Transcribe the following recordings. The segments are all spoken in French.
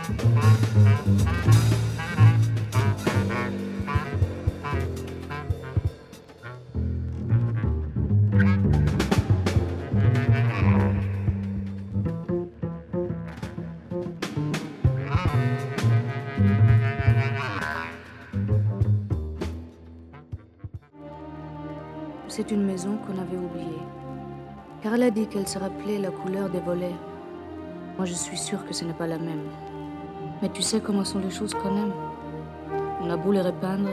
C'est une maison qu'on avait oubliée. Car elle a dit qu'elle se rappelait la couleur des volets. Moi, je suis sûre que ce n'est pas la même. Mais tu sais comment sont les choses qu'on aime. On a beau les repeindre.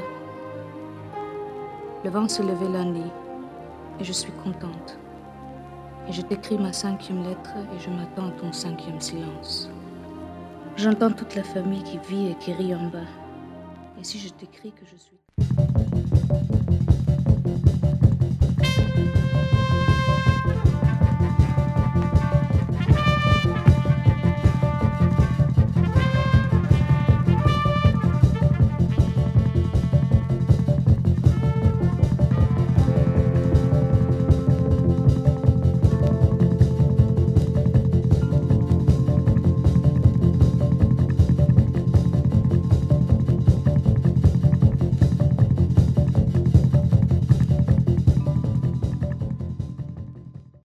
Le vent s'est levé lundi. Et je suis contente. Et je t'écris ma 5e lettre et je m'attends à ton 5e silence. J'entends toute la famille qui vit et qui rit en bas. Et si je t'écris que je suis...